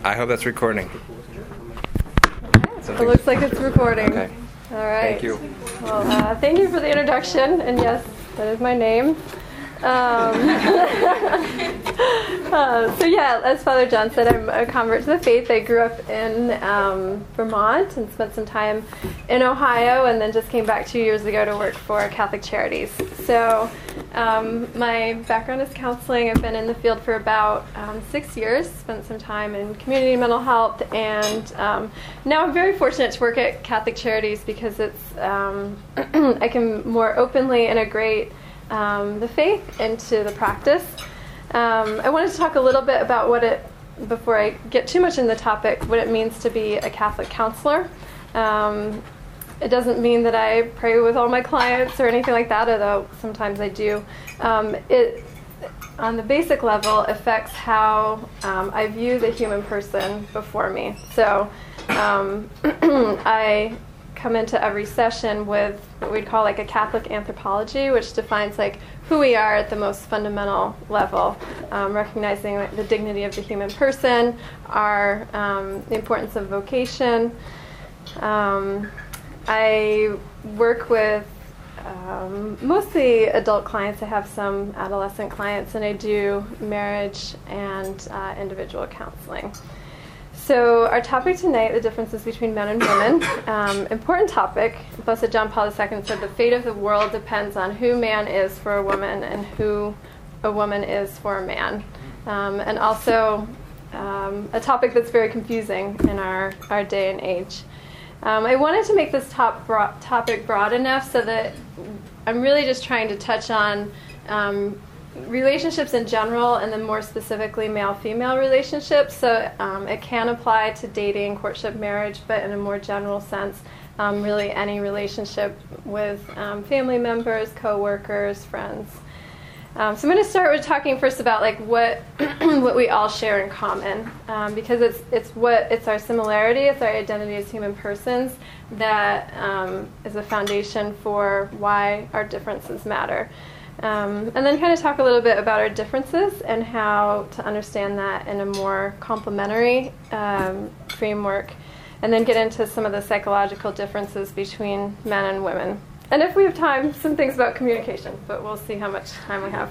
I hope that's recording. It looks like it's recording. Okay. All right. Thank you. Well, thank you for the introduction. And yes, that is my name. So yeah, as Father John said, I'm a convert to the faith. I grew up in Vermont and spent some time in Ohio, and then just came back 2 years ago to work for Catholic Charities. So my background is counseling. I've been in the field for about 6 years, spent some time in community mental health, and now I'm very fortunate to work at Catholic Charities because it's I can more openly integrate the faith into the practice. I wanted to talk a little bit about before I get too much in the topic, what it means to be a Catholic counselor. It doesn't mean that I pray with all my clients or anything like that, although sometimes I do. It, on the basic level, affects how I view the human person before me. So I come into every session with what we'd call like a Catholic anthropology, which defines like who we are at the most fundamental level, recognizing like, the dignity of the human person, the importance of vocation. I work with mostly adult clients. I have some adolescent clients, and I do marriage and individual counseling. So our topic tonight, the differences between men and women, important topic. Blessed John Paul II said the fate of the world depends on who man is for a woman and who a woman is for a man. And also a topic that's very confusing in our day and age. I wanted to make this topic broad enough so that I'm really just trying to touch on relationships in general, and then more specifically male-female relationships. So it can apply to dating, courtship, marriage, but in a more general sense, really any relationship with family members, co-workers, friends. So I'm going to start with talking first about like what what we all share in common, because it's our similarity, it's our identity as human persons that is a foundation for why our differences matter. And then kind of talk a little bit about our differences and how to understand that in a more complementary framework, and then get into some of the psychological differences between men and women. And if we have time, some things about communication, but we'll see how much time we have.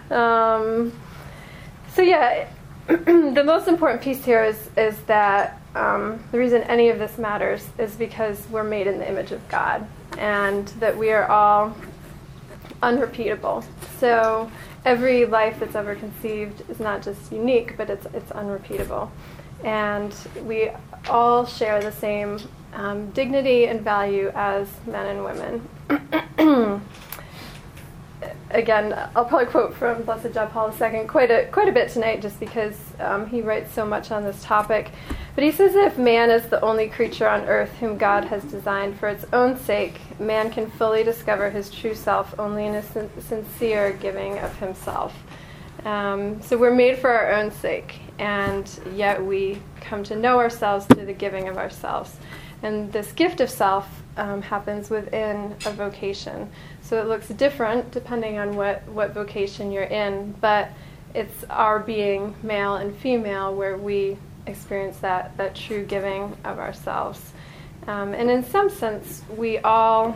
So yeah, the most important piece here is that the reason any of this matters is because we're made in the image of God, and that we are all unrepeatable. So every life that's ever conceived is not just unique, but it's unrepeatable. And we all share the same dignity and value as men and women. Again, I'll probably quote from Blessed John Paul II quite a bit tonight, just because he writes so much on this topic. But he says that if man is the only creature on earth whom God has designed for its own sake, man can fully discover his true self only in a sincere giving of himself. So we're made for our own sake, and yet we come to know ourselves through the giving of ourselves. And this gift of self happens within a vocation. So it looks different depending on what vocation you're in, but it's our being male and female where we experience that true giving of ourselves. And in some sense, we all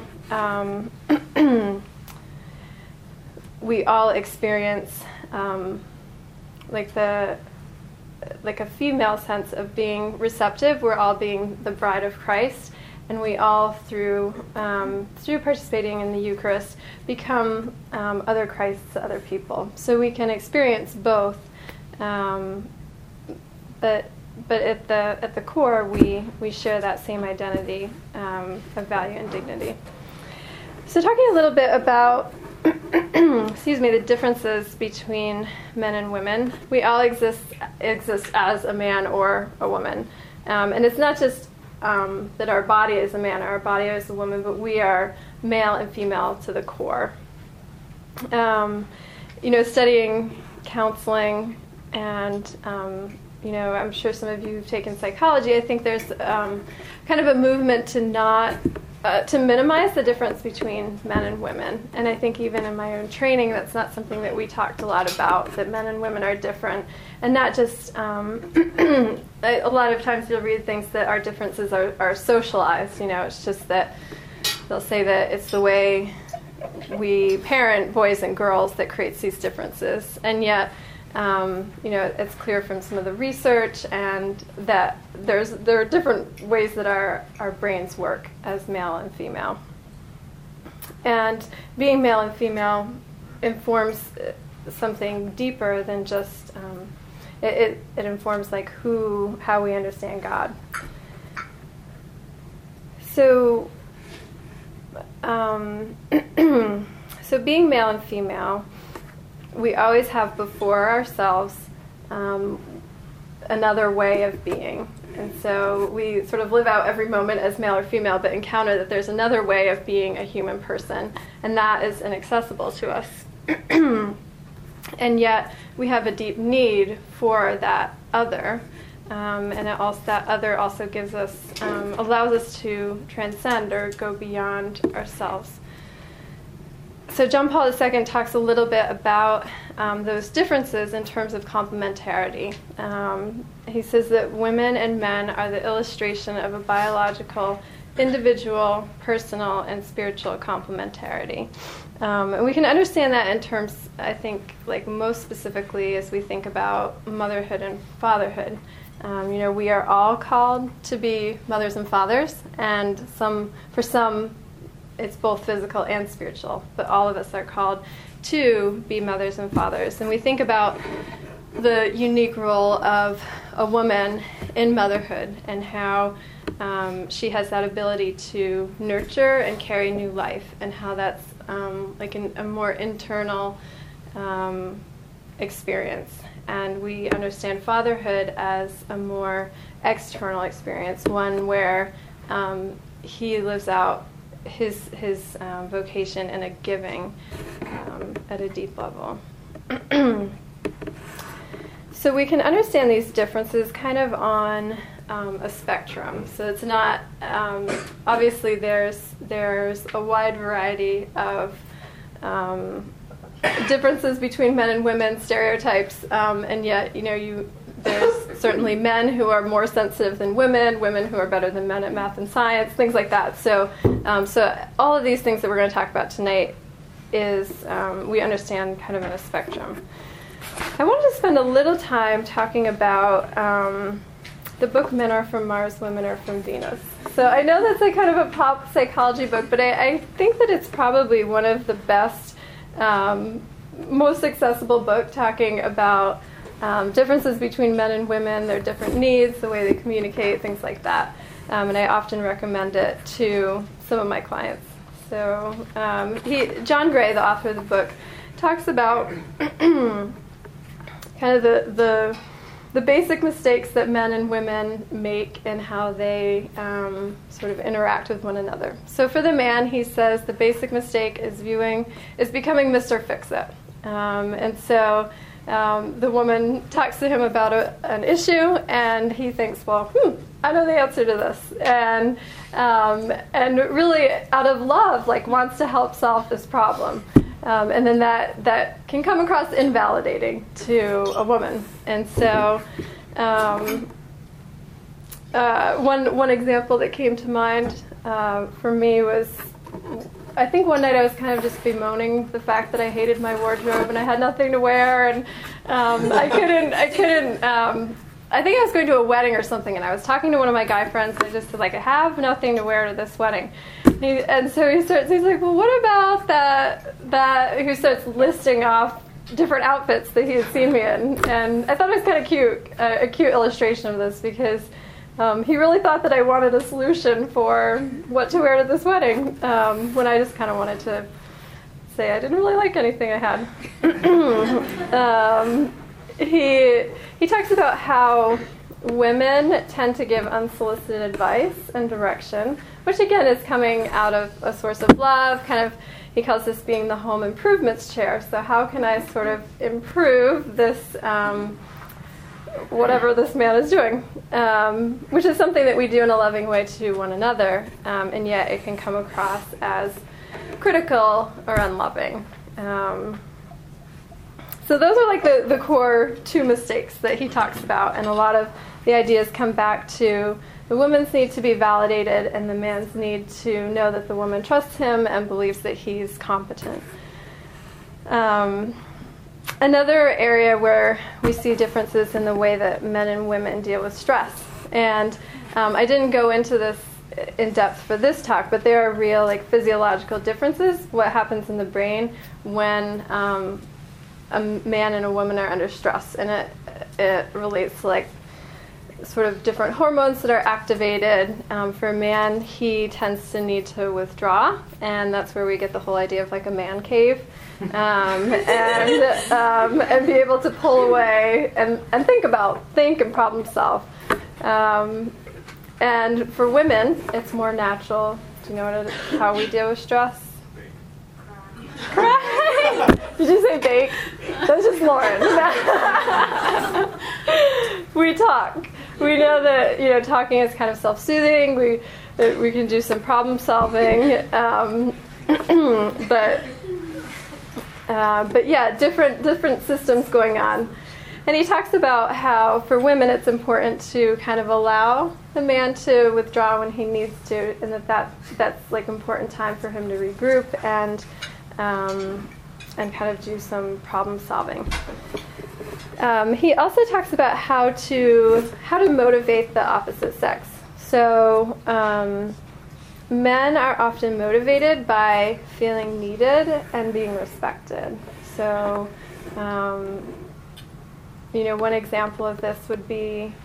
experience like a female sense of being receptive. We're all being the bride of Christ, and we all through participating in the Eucharist become other Christs to other people. So we can experience both, but at the core, we share that same identity of value and dignity. So talking a little bit about the differences between men and women. We all exist as a man or a woman. And it's not just that our body is a man or our body is a woman, but we are male and female to the core. Studying counseling and I'm sure some of you have taken psychology. I think there's kind of a movement to not to minimize the difference between men and women. And I think even in my own training, that's not something that we talked a lot about, that men and women are different. And not just, a lot of times you'll read things that our differences are socialized. It's just that they'll say that it's the way we parent boys and girls that creates these differences. And yet, it's clear from some of the research and that there are different ways that our brains work as male and female. And being male and female informs something deeper than just, it informs like how we understand God. So, so being male and female, we always have before ourselves another way of being. And so we sort of live out every moment as male or female, but encounter that there's another way of being a human person, and that is inaccessible to us. And yet we have a deep need for that other, and that other also gives us, allows us to transcend or go beyond ourselves. So John Paul II talks a little bit about those differences in terms of complementarity. He says that women and men are the illustration of a biological, individual, personal, and spiritual complementarity. And we can understand that in terms, I think, like most specifically as we think about motherhood and fatherhood. We are all called to be mothers and fathers, and for some, it's both physical and spiritual, but all of us are called to be mothers and fathers. And we think about the unique role of a woman in motherhood and how she has that ability to nurture and carry new life, and how that's like a more internal experience. And we understand fatherhood as a more external experience, one where he lives out his vocation in a giving at a deep level. So we can understand these differences kind of on a spectrum. So it's not, obviously there's a wide variety of differences between men and women, stereotypes, and yet, there's certainly men who are more sensitive than women who are better than men at math and science, things like that. So all of these things that we're going to talk about tonight is we understand kind of in a spectrum. I wanted to spend a little time talking about the book Men Are From Mars, Women Are From Venus. So I know that's a kind of a pop psychology book, but I think that it's probably one of the best, most accessible book talking about differences between men and women, their different needs, the way they communicate, things like that. And I often recommend it to some of my clients. So John Gray, the author of the book, talks about kind of the basic mistakes that men and women make and how they sort of interact with one another. So for the man, he says the basic mistake is becoming Mr. Fix-It. And so the woman talks to him about an issue, and he thinks, well, I know the answer to this, and really out of love, like wants to help solve this problem, and then that can come across invalidating to a woman. And so one example that came to mind for me was, I think one night I was kind of just bemoaning the fact that I hated my wardrobe and I had nothing to wear, and I couldn't. I think I was going to a wedding or something, and I was talking to one of my guy friends, and I just said, like, I have nothing to wear to this wedding. And so he's like, well, what about that? Who starts listing off different outfits that he had seen me in, and I thought it was kind of cute, a cute illustration of this, because he really thought that I wanted a solution for what to wear to this wedding, when I just kind of wanted to say I didn't really like anything I had. He talks about how women tend to give unsolicited advice and direction, which again is coming out of a source of love. Kind of, he calls this being the home improvements chair. So how can I sort of improve this whatever this man is doing, which is something that we do in a loving way to one another, and yet it can come across as critical or unloving. So those are like the core two mistakes that he talks about, and a lot of the ideas come back to the woman's need to be validated and the man's need to know that the woman trusts him and believes that he's competent. Another area where we see differences in the way that men and women deal with stress. And I didn't go into this in depth for this talk, but there are real like physiological differences, what happens in the brain when a man and a woman are under stress. And it relates to like sort of different hormones that are activated. For a man, he tends to need to withdraw, and that's where we get the whole idea of like a man cave, and be able to pull away and think and problem solve. And for women, it's more natural. Do you know how we deal with stress? Cry. Did you say bake? That's just Lauren. We talk. We know that talking is kind of self-soothing. We can do some problem solving, but yeah, different systems going on. And he talks about how for women it's important to kind of allow the man to withdraw when he needs to, and that's like important time for him to regroup and kind of do some problem solving. He also talks about how to motivate the opposite sex. So men are often motivated by feeling needed and being respected. So one example of this would be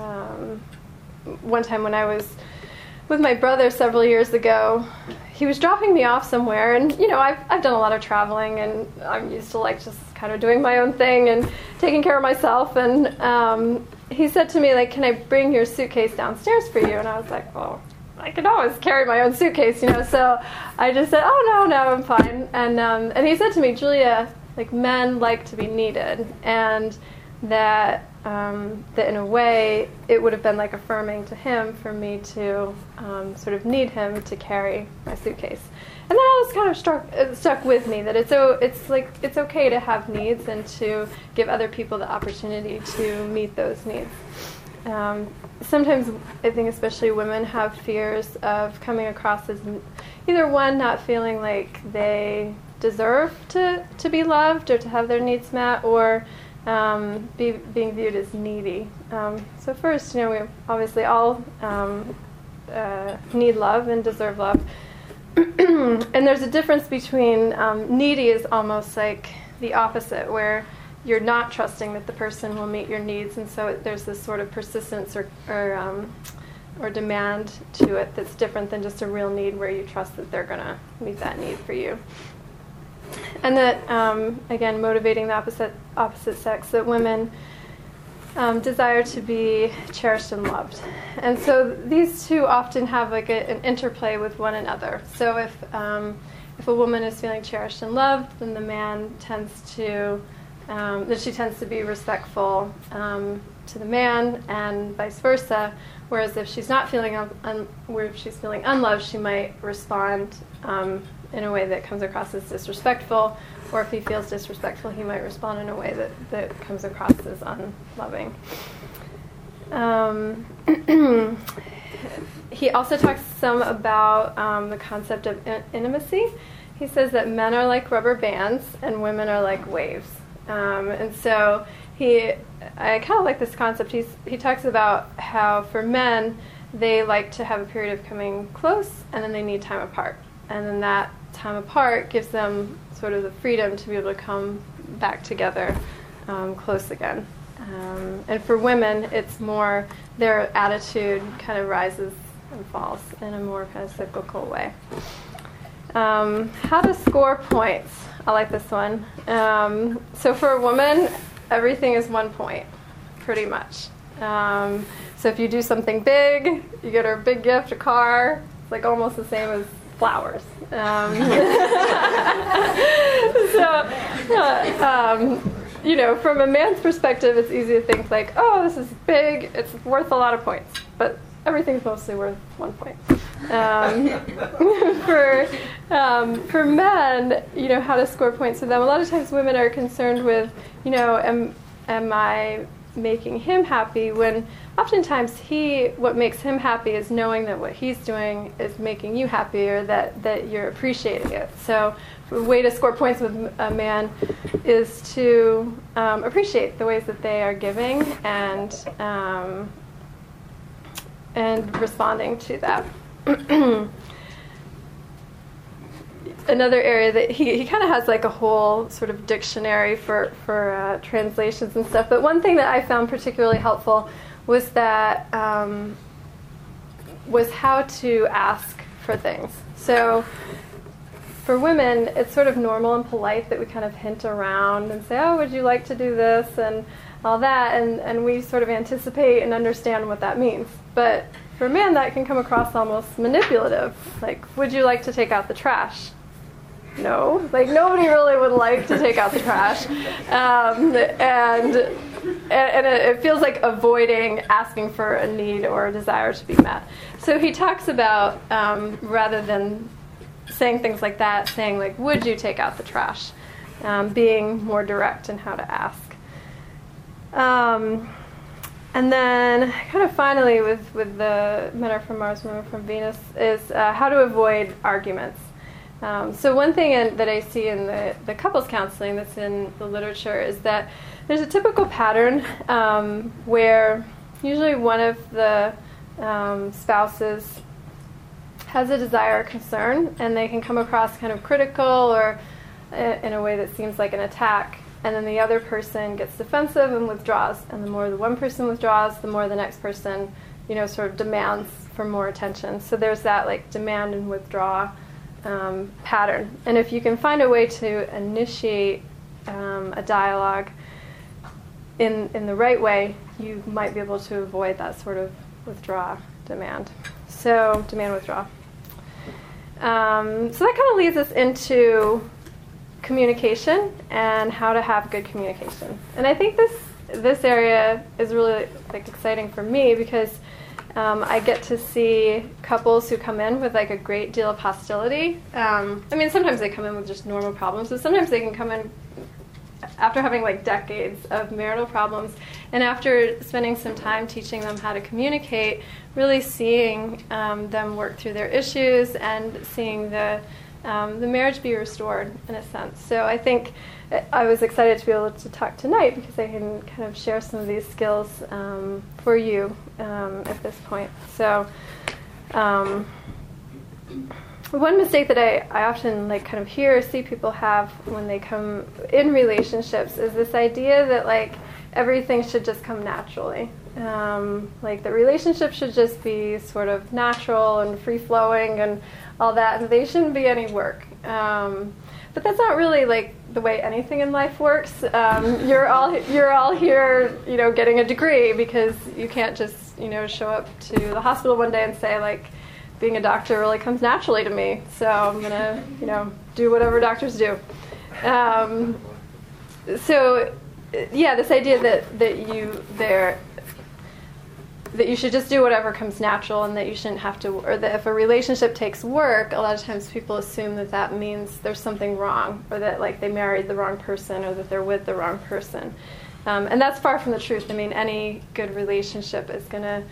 one time when I was with my brother several years ago. He was dropping me off somewhere, and I've done a lot of traveling, and I'm used to like just kind of doing my own thing and taking care of myself. And he said to me, like, "Can I bring your suitcase downstairs for you?" And I was like, "Well, I can always carry my own suitcase, So I just said, "Oh no, I'm fine." And he said to me, "Julia, like men like to be needed, and that in a way it would have been like affirming to him for me to sort of need him to carry my suitcase." And that always kind of stuck with me, that it's okay to have needs and to give other people the opportunity to meet those needs. Sometimes I think especially women have fears of coming across as either one, not feeling like they deserve to be loved or to have their needs met, or being viewed as needy. So first, we obviously all need love and deserve love. And there's a difference between needy is almost like the opposite, where you're not trusting that the person will meet your needs, and so there's this sort of persistence or demand to it that's different than just a real need where you trust that they're going to meet that need for you. And that, again, motivating the opposite sex, that women desire to be cherished and loved. And so these two often have like an interplay with one another. So if a woman is feeling cherished and loved, then the man tends to be respectful to the man, and vice versa. Whereas if she's not feeling if she's feeling unloved, she might respond in a way that comes across as disrespectful, or if he feels disrespectful, he might respond in a way that comes across as unloving. He also talks some about the concept of intimacy. He says that men are like rubber bands and women are like waves. And so I kind of like this concept. He talks about how for men, they like to have a period of coming close, and then they need time apart. And then that time apart gives them sort of the freedom to be able to come back together close again. And for women, it's more their attitude kind of rises and falls in a more kind of cyclical way. How to score points. I like this one. So for a woman, everything is 1 point, pretty much. So if you do something big, you get her a big gift, a car. It's like almost the same as flowers. from a man's perspective, it's easy to think like, oh, this is big, it's worth a lot of points. But everything's mostly worth 1 point. For men, how to score points for them. A lot of times women are concerned with, am I making him happy, when oftentimes what makes him happy is knowing that what he's doing is making you happy, or that you're appreciating it. So a way to score points with a man is to appreciate the ways that they are giving and responding to that. Another area that he kind of has like a whole sort of dictionary for translations and stuff. But one thing that I found particularly helpful was that was how to ask for things. So for women, it's sort of normal and polite that we kind of hint around and say, oh, would you like to do this and all that, and we sort of anticipate and understand what that means. But for a man, that can come across almost manipulative. Like, would you like to take out the trash? No. Like, nobody really would like to take out the trash. And it feels like avoiding asking for a need or a desire to be met. So he talks about, rather than saying things like that, saying like, would you take out the trash? Being more direct in how to ask. And then kind of finally with the Men Are From Mars, Women Are From Venus is how to avoid arguments. So one thing that I see in the couples counseling that's in the literature is that there's a typical pattern where usually one of the spouses has a desire or concern, and they can come across kind of critical or in a way that seems like an attack. And then the other person gets defensive and withdraws. And the more the one person withdraws, the more the next person, sort of demands for more attention. So there's that like demand and withdraw pattern. And if you can find a way to initiate a dialogue in the right way, you might be able to avoid that sort of withdraw demand. So demand withdraw. So that kind of leads us into communication and how to have good communication. And I think this area is really like exciting for me because I get to see couples who come in with like a great deal of hostility. Sometimes they come in with just normal problems, but sometimes they can come in after having like decades of marital problems, and after spending some time teaching them how to communicate, really seeing them work through their issues and seeing the marriage be restored in a sense. So I think I was excited to be able to talk tonight because I can kind of share some of these skills for you at this point. So one mistake that I often like kind of hear or see people have when they come in relationships is this idea that like everything should just come naturally. Like the relationship should just be sort of natural and free-flowing and all that, and they shouldn't be any work. But that's not really like the way anything in life works. You're all here, getting a degree because you can't just, show up to the hospital one day and say like, being a doctor really comes naturally to me, so I'm gonna, do whatever doctors do. So, yeah, this idea that you should just do whatever comes natural and that you shouldn't have to, or that if a relationship takes work, a lot of times people assume that means there's something wrong, or that like they married the wrong person, or that they're with the wrong person. And that's far from the truth. I mean, any good relationship is going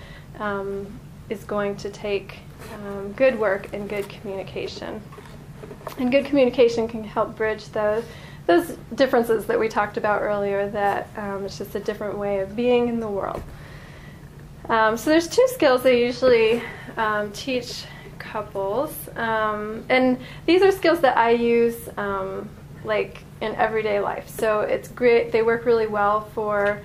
to take good work and good communication. And good communication can help bridge those differences that we talked about earlier, that it's just a different way of being in the world. So there's two skills I usually teach couples, and these are skills that I use like in everyday life. So it's great. They work really well for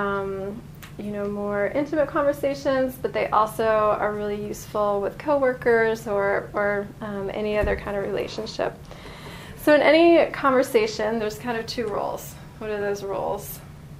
more intimate conversations, but they also are really useful with coworkers or any other kind of relationship. So in any conversation, there's kind of two roles. What are those roles?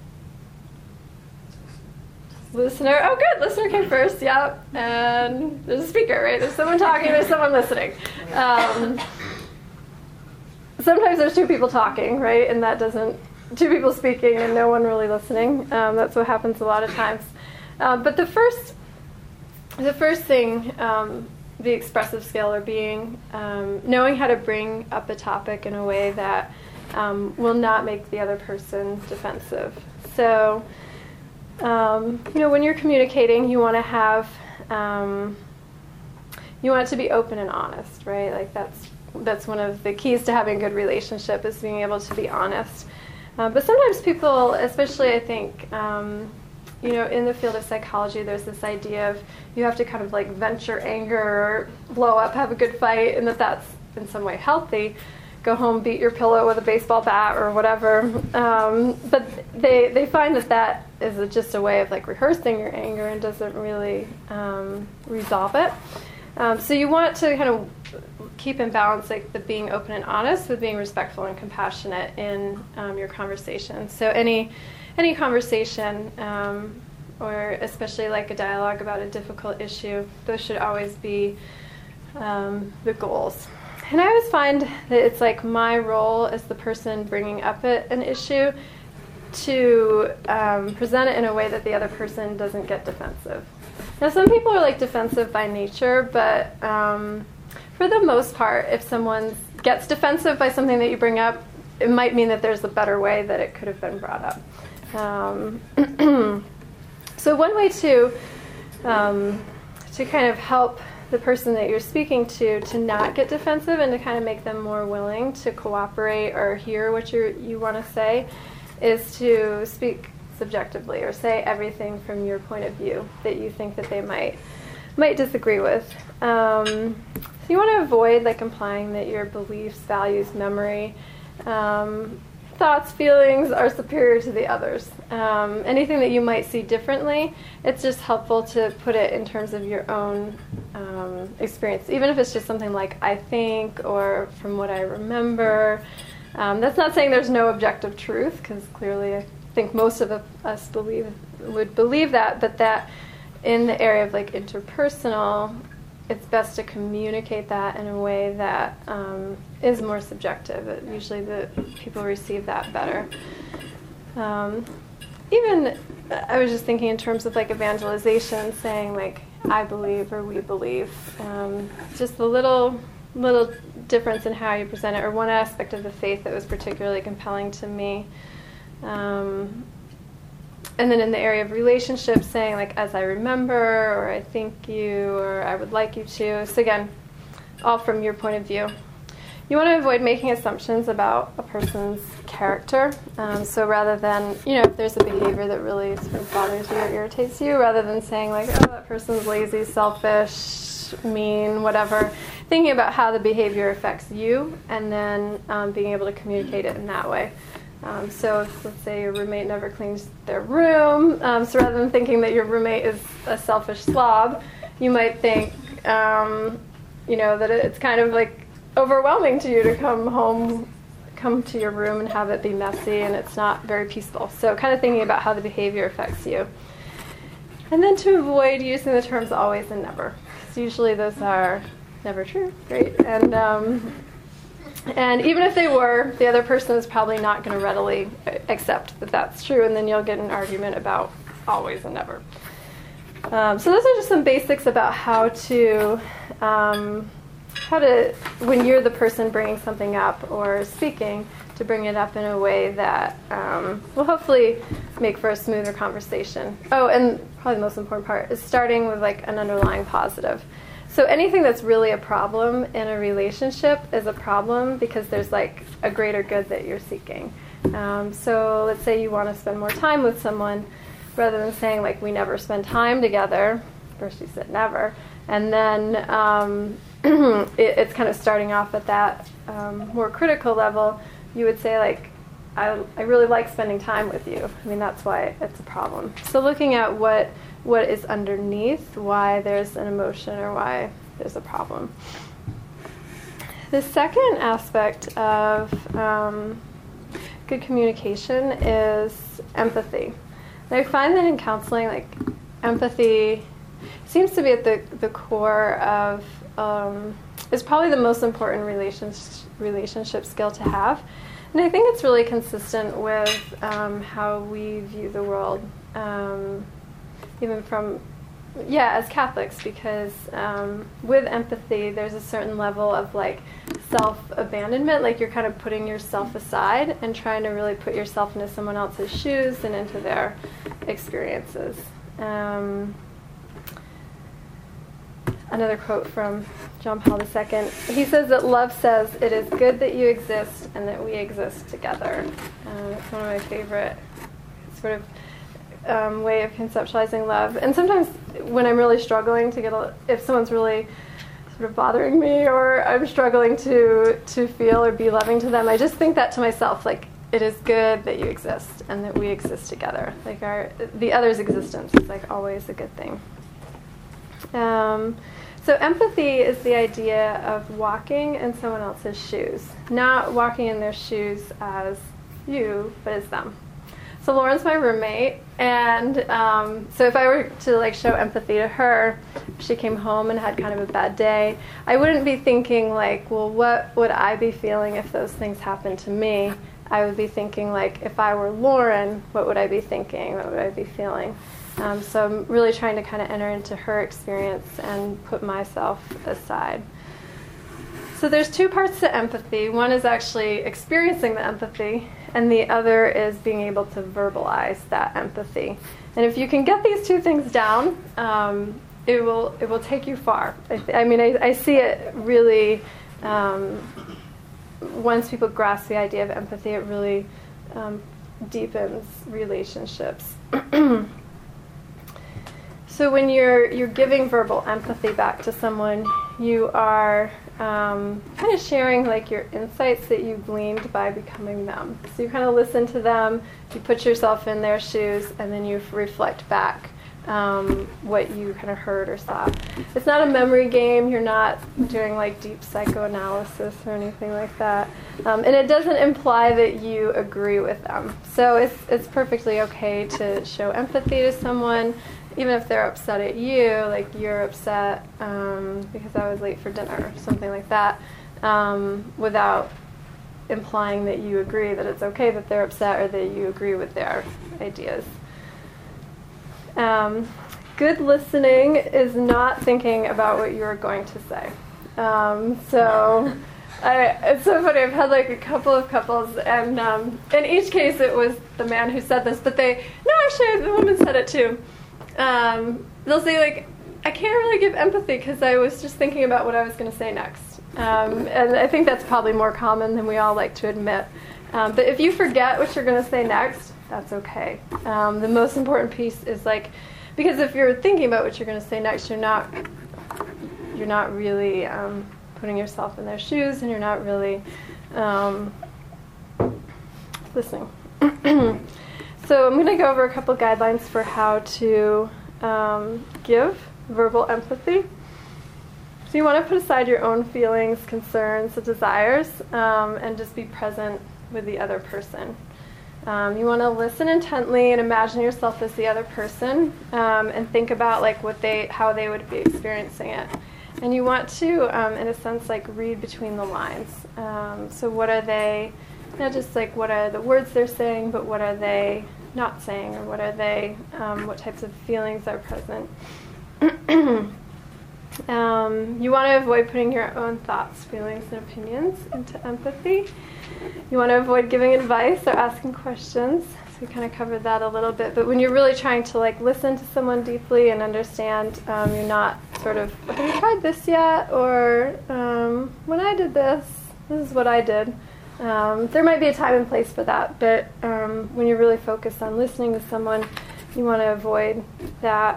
Listener. Oh, good. Listener came first. Yep. And there's a speaker, right? There's someone talking. There's someone listening. Sometimes there's two people talking, right? And that doesn't two people speaking and no one really listening. That's what happens a lot of times. But the first thing, the expressive skill, or being knowing how to bring up a topic in a way that will not make the other person defensive. So, when you're communicating, you want to have, you want it to be open and honest, right? Like that's one of the keys to having a good relationship, is being able to be honest. But sometimes people, especially I think, in the field of psychology, there's this idea of you have to kind of like vent your anger or blow up, have a good fight, and that's in some way healthy. Go home, beat your pillow with a baseball bat or whatever. But they find that is just a way of like rehearsing your anger and doesn't really resolve it. So you want to kind of keep in balance like the being open and honest with being respectful and compassionate in your conversation. So any conversation, or especially like a dialogue about a difficult issue, those should always be the goals. And I always find that it's like my role as the person bringing up an issue to present it in a way that the other person doesn't get defensive. Now, some people are like defensive by nature, but for the most part, if someone gets defensive by something that you bring up, it might mean that there's a better way that it could have been brought up. So one way to kind of help the person that you're speaking to not get defensive and to kind of make them more willing to cooperate or hear what you want to say is to speak subjectively, or say everything from your point of view that you think that they might disagree with. So you want to avoid like implying that your beliefs, values, memory, thoughts, feelings are superior to the others. Anything that you might see differently, it's just helpful to put it in terms of your own experience, even if it's just something like I think or from what I remember. That's not saying there's no objective truth, because clearly I think most of us would believe that, but that in the area of like interpersonal, it's best to communicate that in a way that is more subjective. Usually the people receive that better. Even, I was just thinking in terms of like evangelization, saying like, I believe or we believe. Just the little difference in how you present it, or one aspect of the faith that was particularly compelling to me. And then in the area of relationships, saying like, as I remember, or I think you, or I would like you to. So again, all from your point of view. You want to avoid making assumptions about a person's character. So rather than, if there's a behavior that really sort of bothers you or irritates you, rather than saying like, oh, that person's lazy, selfish, mean, whatever, thinking about how the behavior affects you, and then being able to communicate it in that way. So if, let's say, your roommate never cleans their room, so rather than thinking that your roommate is a selfish slob, you might think, that it's kind of like overwhelming to you to come to your room and have it be messy, and it's not very peaceful. So kind of thinking about how the behavior affects you. And then to avoid using the terms always and never, because usually those are never true, right? And even if they were, the other person is probably not going to readily accept that that's true, and then you'll get an argument about always and never. So those are just some basics about how to, when you're the person bringing something up or speaking, to bring it up in a way that will hopefully make for a smoother conversation. Oh, and probably the most important part is starting with like an underlying positive. So anything that's really a problem in a relationship is a problem because there's like a greater good that you're seeking. So let's say you want to spend more time with someone, rather than saying like we never spend time together. First you said never, and then it's kind of starting off at that more critical level. You would say like, I really like spending time with you. I mean, that's why it's a problem. So looking at what is underneath, why there's an emotion or why there's a problem. The second aspect of good communication is empathy. And I find that in counseling, like empathy seems to be at the core of, is probably the most important relationship skill to have. And I think it's really consistent with how we view the world, even from, as Catholics, because with empathy, there's a certain level of like self-abandonment, like you're kind of putting yourself aside and trying to really put yourself into someone else's shoes and into their experiences. Another quote from John Paul II. He says that love says, "It is good that you exist and that we exist together." It's one of my favorite sort of way of conceptualizing love. And sometimes when I'm really struggling to get, if someone's really sort of bothering me, or I'm struggling to feel or be loving to them, I just think that to myself, like, it is good that you exist and that we exist together. Like the other's existence is like always a good thing. So empathy is the idea of walking in someone else's shoes, not walking in their shoes as you, but as them. So Lauren's my roommate, and so if I were to like show empathy to her, if she came home and had kind of a bad day, I wouldn't be thinking like, well, what would I be feeling if those things happened to me? I would be thinking like, if I were Lauren, what would I be thinking? What would I be feeling? So I'm really trying to kind of enter into her experience and put myself aside. So there's two parts to empathy. One is actually experiencing the empathy, and the other is being able to verbalize that empathy. And if you can get these two things down, it will take you far. I see it really, once people grasp the idea of empathy, it really deepens relationships. So when you're giving verbal empathy back to someone, you are kind of sharing like your insights that you gleaned by becoming them. So you kind of listen to them, you put yourself in their shoes, and then you reflect back what you kind of heard or saw. It's not a memory game. You're not doing like deep psychoanalysis or anything like that. And it doesn't imply that you agree with them. So it's perfectly okay to show empathy to someone, even if they're upset at you, like you're upset because I was late for dinner or something like that, without implying that you agree that it's okay that they're upset or that you agree with their ideas. Good listening is not thinking about what you're going to say. It's so funny, I've had like a couple of couples, and in each case it was the man who said this, but actually the woman said it too. They'll say like, I can't really give empathy because I was just thinking about what I was going to say next. And I think that's probably more common than we all like to admit. But if you forget what you're going to say next, that's okay. The most important piece is like, because if you're thinking about what you're going to say next, you're not really putting yourself in their shoes, and you're not really listening. So I'm going to go over a couple guidelines for how to give verbal empathy. So you want to put aside your own feelings, concerns, desires, and just be present with the other person. You want to listen intently and imagine yourself as the other person, and think about like how they would be experiencing it. And you want to, in a sense, like read between the lines. So what are they? Not just like what are the words they're saying, but what are they not saying, or what are they? What types of feelings are present? You want to avoid putting your own thoughts, feelings, and opinions into empathy. You want to avoid giving advice or asking questions. So we kind of covered that a little bit. But when you're really trying to like listen to someone deeply and understand, you're not sort of, have you tried this yet? Or when I did this is what I did. There might be a time and place for that, but when you're really focused on listening to someone, you want to avoid that.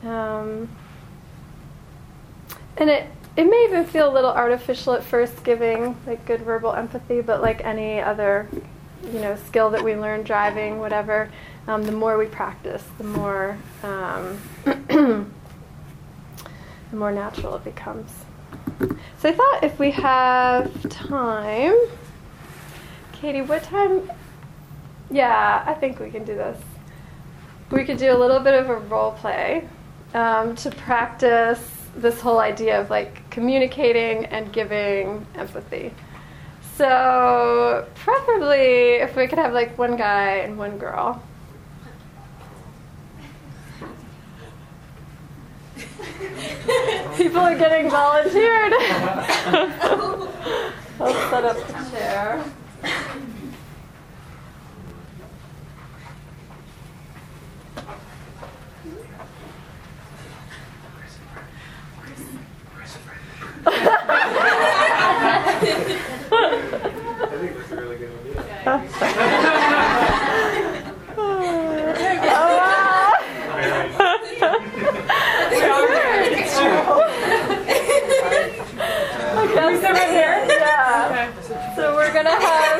And it may even feel a little artificial at first, giving like good verbal empathy, but like any other, skill that we learn, driving, whatever, the more we practice, the more the more natural it becomes. So I thought if we have time, Katie, what time? Yeah, I think we can do this. We could do a little bit of a role play to practice this whole idea of like communicating and giving empathy. So preferably if we could have like one guy and one girl. People are getting volunteered. I'll set up the chair. I think that's a really good idea. So we're gonna have.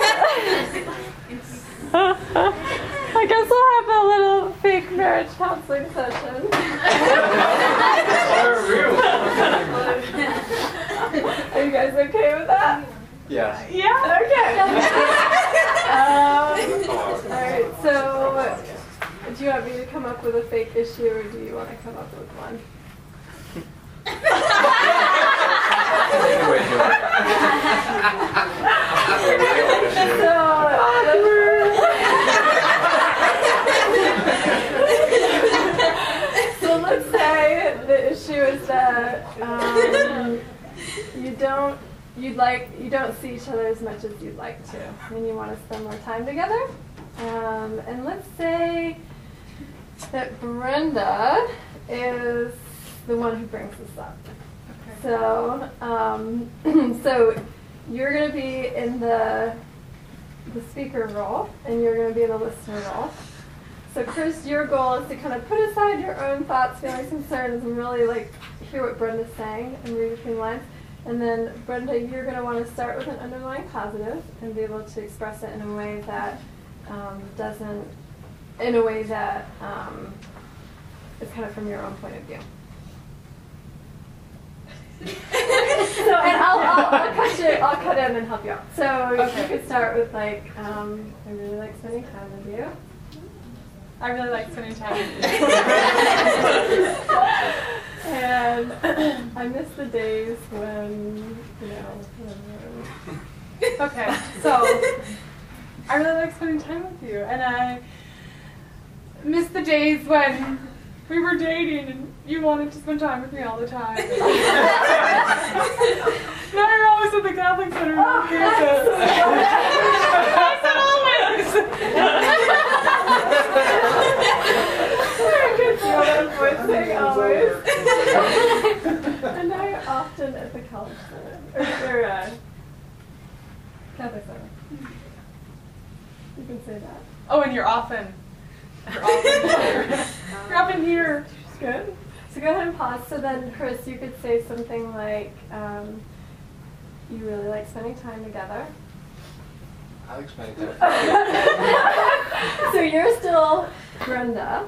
I guess we'll have a little fake marriage counseling session. Are you guys okay with that? Yes. Yeah. Okay. All right. So, do you want me to come up with a fake issue, or do you want to come up with one? So let's say the issue is that you don't see each other as much as you'd like to, and you want to spend more time together. And let's say that Brenda is the one who brings this up. Okay. So, so you're going to be in the speaker role, and you're going to be in the listener role. So, Chris, your goal is to kind of put aside your own thoughts, feelings, concerns, and really like hear what Brenda's saying and read between the lines. And then, Brenda, you're going to want to start with an underlying positive and be able to express it in a way that is kind of from your own point of view. So, and I'll cut in and help you out. So okay. You could start with like, I really like spending time with you. I really like spending time with you. And I miss the days when, Okay, so I really like spending time with you, and I miss the days when we were dating and you wanted to spend time with me all the time. Now you're always at the Catholic Center. Oh, I said always. Always. And now you're often at the College Center. Or Catholic Center. You can say that. Oh, and you're often here. You're often here. Good. So go ahead and pause. So then, Chris, you could say something like, you really like spending time together. I like spending time. So you're still Brenda.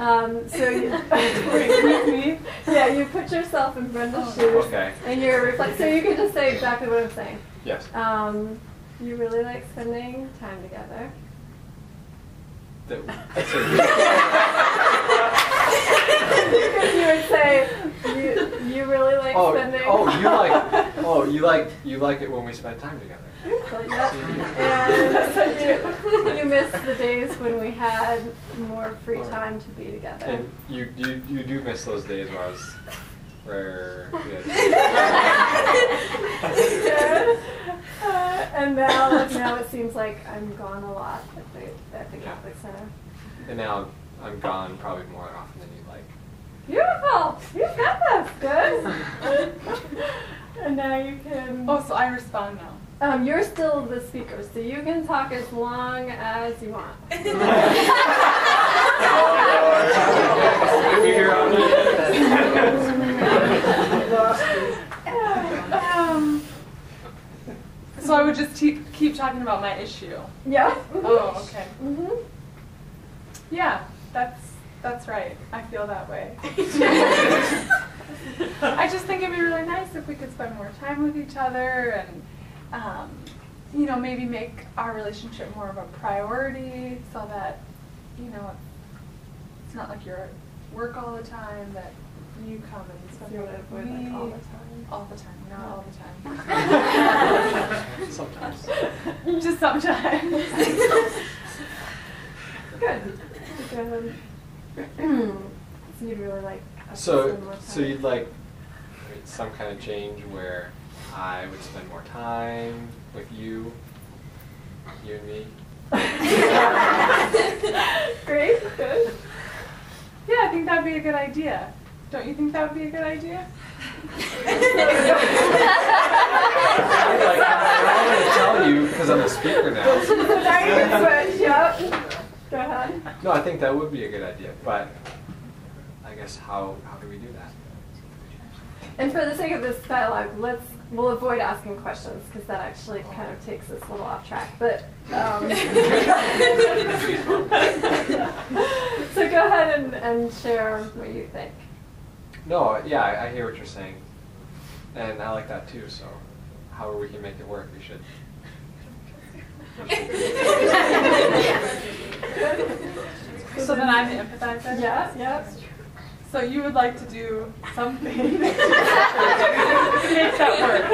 You put yourself in Brenda's shoes. Okay. And you're so you can just say exactly what I'm saying. Yes. You really like spending time together. You would say you really like spending. You like it when we spend time together. Yep. And you miss the days when we had more free time to be together. And you do miss those days where and now it seems like I'm gone a lot at the Catholic Center. And now I'm gone probably more often than you'd like. Beautiful! You've got this. Good. And now you can. Oh, so I respond now. You're still the speaker, so you can talk as long as you want. So I would just keep talking about my issue. Yeah. Oh, okay. Mm-hmm. Yeah, that's right. I feel that way. I just think it'd be really nice if we could spend more time with each other and, maybe make our relationship more of a priority so that, it's not like you're at work all the time, that you come and spend You time would with avoid me like all the time. all the time, not all the time. Sometimes. Just sometimes. Good. Good. So you'd really like us to So, spend more time. so you'd like some kind of change where I would spend more time with you and me. Great. Good. Yeah, I think that'd be a good idea. Don't you think that would be a good idea? Like, I'm going to tell you because I'm the speaker now. So now you can switch. Yep. Go ahead. No, I think that would be a good idea, but I guess how do we do that? And for the sake of this dialogue, we'll avoid asking questions because that actually kind of takes us a little off track. But so go ahead and share what you think. No, yeah, I hear what you're saying, and I like that too. So, however we can make it work, we should. So then I'm the empathizer? Yeah, yeah. So you would like to do something to make that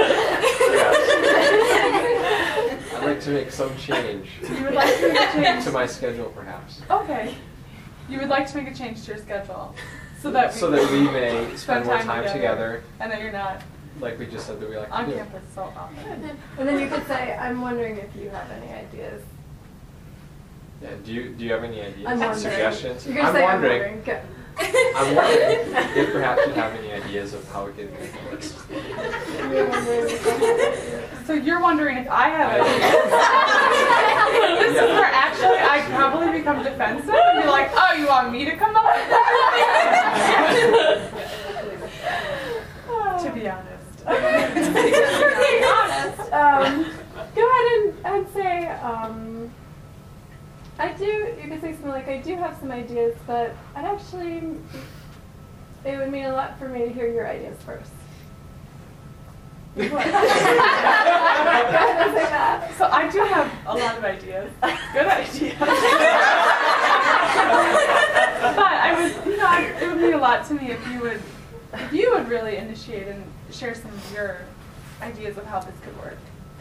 work? I'd like to make some change You would like to make a change? to my schedule, perhaps, Okay. You would like to make a change to your schedule so that we may spend more time together, and that you're not like we just said that we like on to do. campus so often. And then you could say, I'm wondering if you have any ideas. Yeah, do you have any ideas, I'm wondering. suggestions? You can say, I'm wondering. Go. I'm wondering if perhaps you have any ideas of how we can make it work. You're wondering if I have ideas. So you're wondering if I have ideas. This is where actually I'd probably become defensive and be like, oh, you want me to come up with that? To be honest. To be honest, go ahead and say, you could say something like, I do have some ideas, but it would mean a lot for me to hear your ideas first. What? Go ahead and say that. So I do have a lot of ideas. Good ideas. But it would mean a lot to me if you would really initiate and share some of your ideas of how this could work.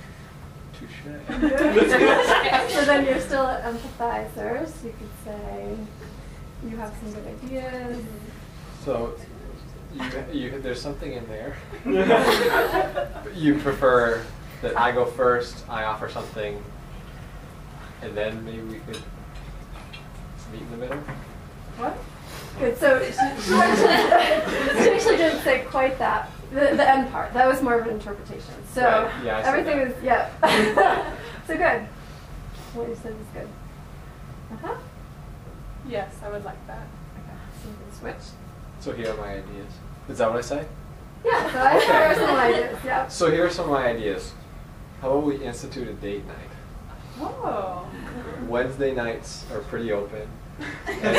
Touche. So then you're still an empathizer, so you could say you have some good ideas. So, there's something in there. You prefer that I go first, I offer something, and then maybe we could meet in the middle? What? Good, so she actually didn't say quite that. The end part, that was more of an interpretation. So Right, yeah, I see everything that. is, yeah. So good. What you said is good. Uh-huh. Yes, I would like that. Okay, so you can switch. So here are my ideas. Is that what I say? Yeah, so I have some ideas, yeah. So here are some of my ideas. How about we institute a date night? Oh. Wednesday nights are pretty open. And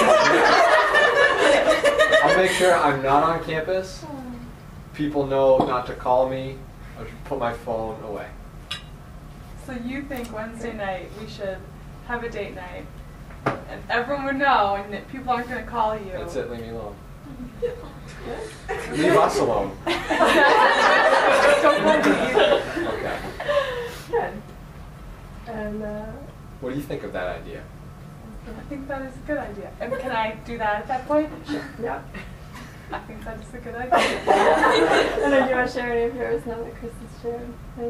I'll make sure I'm not on campus. People know not to call me. I should put my phone away. So you think Wednesday night we should have a date night, and everyone would know, and that people aren't going to call you. That's it, leave me alone. Leave us alone. Don't call me either. Okay. Good. And What do you think of that idea? I think that is a good idea. And can I do that at that point? yeah. I think that's a good idea. And then do you want to share any of yours now that Chris has shared? Right?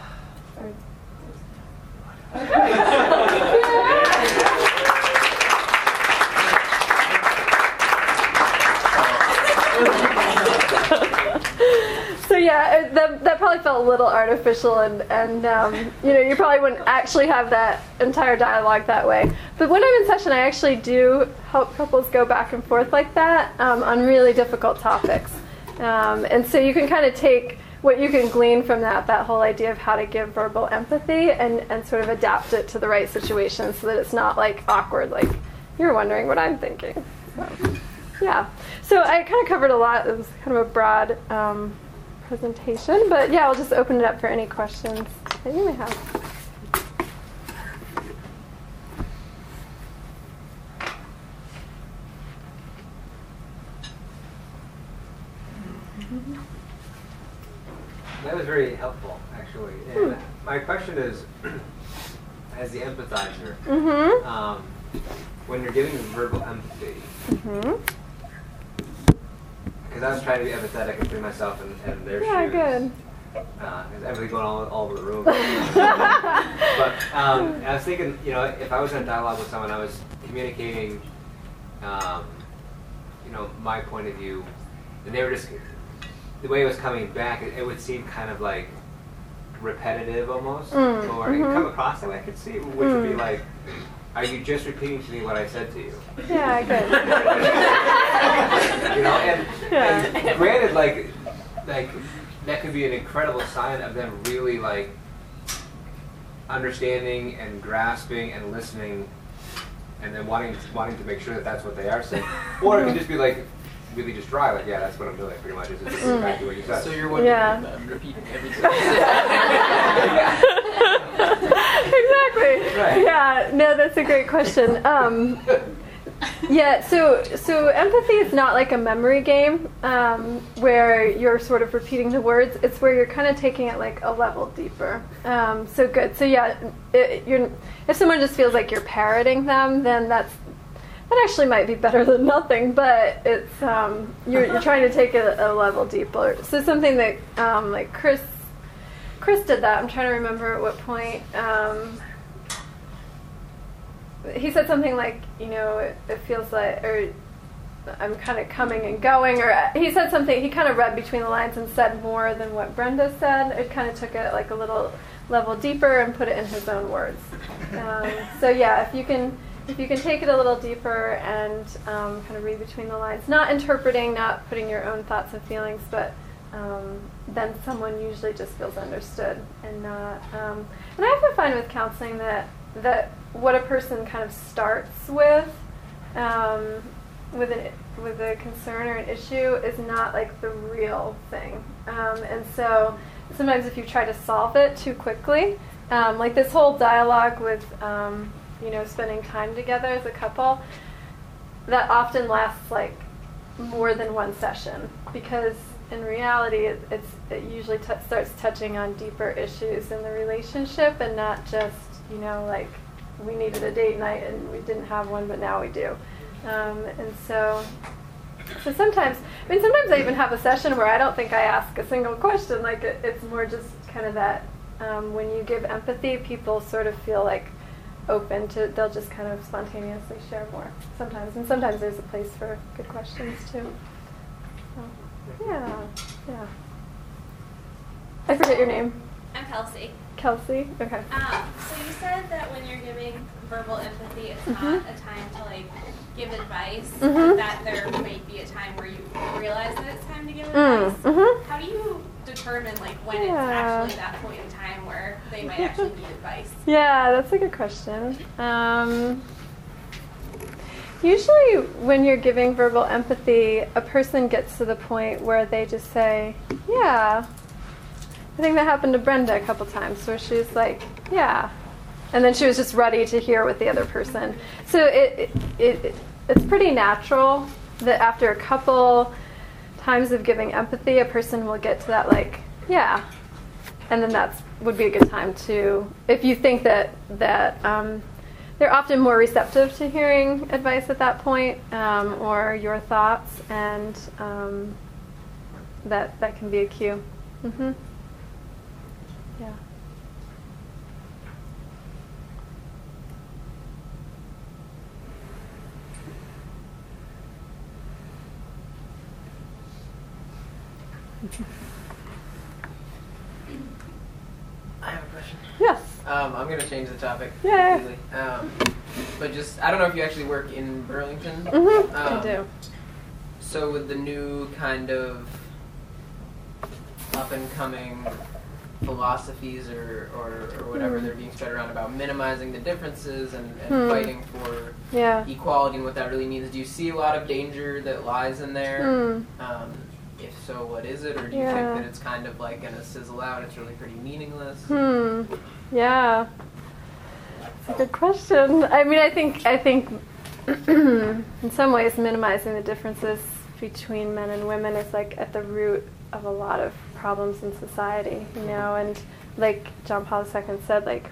So yeah, that probably felt a little artificial, and you probably wouldn't actually have that entire dialogue that way. But when I'm in session, I actually do help couples go back and forth like that on really difficult topics, and so you can kind of take what you can glean from that whole idea of how to give verbal empathy and sort of adapt it to the right situation so that it's not like awkward, like you're wondering what I'm thinking. So, yeah. So I kind of covered a lot. It was kind of a broad presentation, but yeah, I'll just open it up for any questions that you may have. That was very helpful, actually. And my question is, as the empathizer, when you're giving verbal empathy, because I was trying to be empathetic and put myself in their shoes. Yeah, good. There's empathy going all over the room. But I was thinking, if I was in a dialogue with someone, I was communicating, my point of view, and they were just, the way it was coming back, it would seem kind of like repetitive almost, or it could come across that way, I could see, which would be like, are you just repeating to me what I said to you? Yeah, good. And granted, like that could be an incredible sign of them really like understanding and grasping and listening, and then wanting to make sure that that's what they are saying. Or it could just be like really just dry, like, yeah, that's what I'm doing, pretty much. It's just exactly what you said. So you're wondering about repeating everything. Exactly. Right. Yeah. No, that's a great question. Yeah. So empathy is not like a memory game where you're sort of repeating the words. It's where you're kind of taking it like a level deeper. So good. So yeah, if someone just feels like you're parroting them, then that actually might be better than nothing. But it's you're trying to take it a level deeper. So something that like Chris did that. I'm trying to remember at what point. He said something like, it feels like, or I'm kind of coming and going, or he said something, he kind of read between the lines and said more than what Brenda said. It kind of took it like a little level deeper and put it in his own words. So yeah, if you can take it a little deeper and kind of read between the lines, not interpreting, not putting your own thoughts and feelings, but then someone usually just feels understood and not. And I often find with counseling that what a person kind of starts with a concern or an issue is not like the real thing. And so sometimes if you try to solve it too quickly, like this whole dialogue with spending time together as a couple, that often lasts like more than one session, because in reality it usually starts touching on deeper issues in the relationship, and not just like we needed a date night and we didn't have one, but now we do. And so sometimes I even have a session where I don't think I ask a single question. Like it's more just kind of that when you give empathy, people sort of feel like open to, they'll just kind of spontaneously share more sometimes. And sometimes there's a place for good questions too. So, yeah. I forget your name. I'm Kelsey. Kelsey? Okay. So you said that when you're giving verbal empathy, it's not a time to like give advice, but that there might be a time where you realize that it's time to give advice. How do you determine like when it's actually that point in time where they might actually need advice? Yeah, that's a good question. Usually when you're giving verbal empathy, a person gets to the point where they just say, yeah. I think that happened to Brenda a couple times, where she was like, yeah. And then she was just ready to hear what the other person. So it's pretty natural that after a couple times of giving empathy, a person will get to that like, yeah. And then would be a good time to, if you think that they're often more receptive to hearing advice at that point, or your thoughts, and that can be a cue. Yeah. I have a question. Yes. I'm going to change the topic. Yeah. Completely. But just, I don't know if you actually work in Burlington. I do. So with the new kind of up and coming philosophies or whatever they're being spread around about minimizing the differences and fighting for equality and what that really means, do you see a lot of danger that lies in there? If so, what is it? Or do you think that it's kind of like going to sizzle out, it's really pretty meaningless? Yeah. That's a good question. I mean, I think in some ways minimizing the differences between men and women is like at the root of a lot of problems in society, you know, and like John Paul II said, like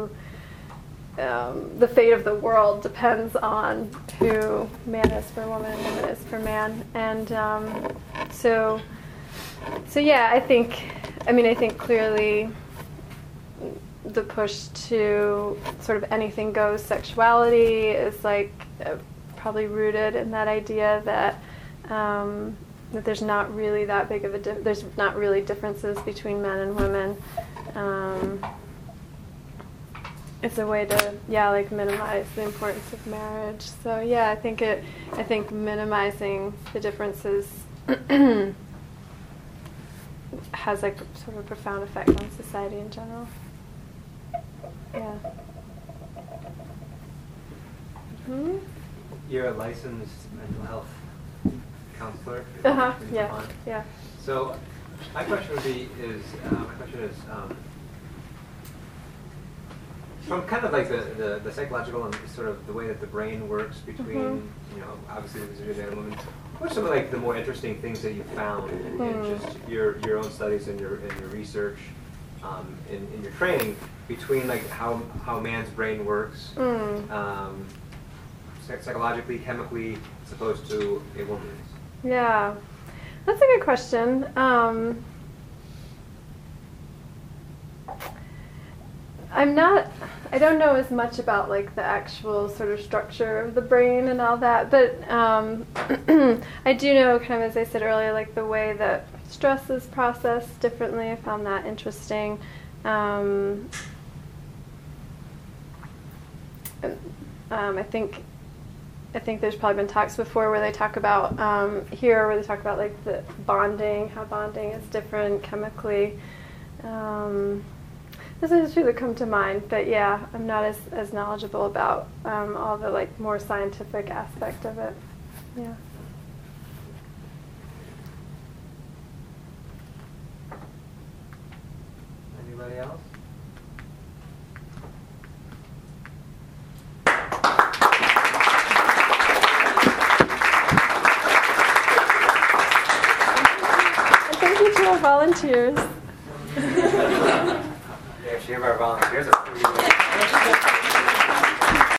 the fate of the world depends on who man is for woman and woman is for man, and so yeah, I think clearly the push to sort of anything goes sexuality is like probably rooted in that idea that that there's not really that big of there's not really differences between men and women. It's a way to like minimize the importance of marriage. So yeah, I think minimizing the differences has like sort of a profound effect on society in general. Yeah. Mm-hmm. You're a licensed mental health counselor. Yeah. So my question is from kind of like the psychological and sort of the way that the brain works between, you know, obviously the man and woman. What are some of like the more interesting things that you found in just your own studies and your research, in your training between like how man's brain works, psychologically, chemically, as opposed to a woman's? Yeah, that's a good question. I don't know as much about like the actual sort of structure of the brain and all that, but I do know, kind of as I said earlier, like the way that stress is processed differently. I found that interesting. I think there's probably been talks before where they talk about where they talk about like the bonding, how bonding is different chemically. Those are the two that come to mind, but yeah, I'm not as knowledgeable about all the like more scientific aspect of it. Yeah. Anybody else? Thank you to our volunteers. Yeah, a few of our volunteers are